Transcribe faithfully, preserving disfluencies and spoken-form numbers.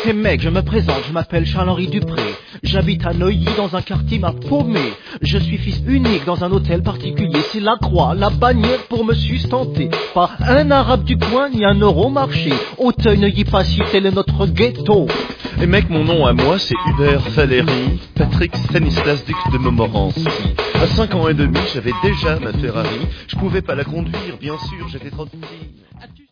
Écoutez mec, je me présente, je m'appelle Charles-Henri Dupré. J'habite à Neuilly dans un quartier m'a paumé. Je suis fils unique dans un hôtel particulier. C'est la croix, la bannière pour me sustenter. Pas un arabe du coin, ni un euro marché. Auteuil, Neuilly, Passy, tel est notre ghetto. Et mec, mon nom à moi, c'est Hubert Valéry, Patrick Stanislas, duc de Montmorency. À cinq ans et demi, j'avais déjà ma Ferrari. Je pouvais pas la conduire, bien sûr, j'étais trop petit.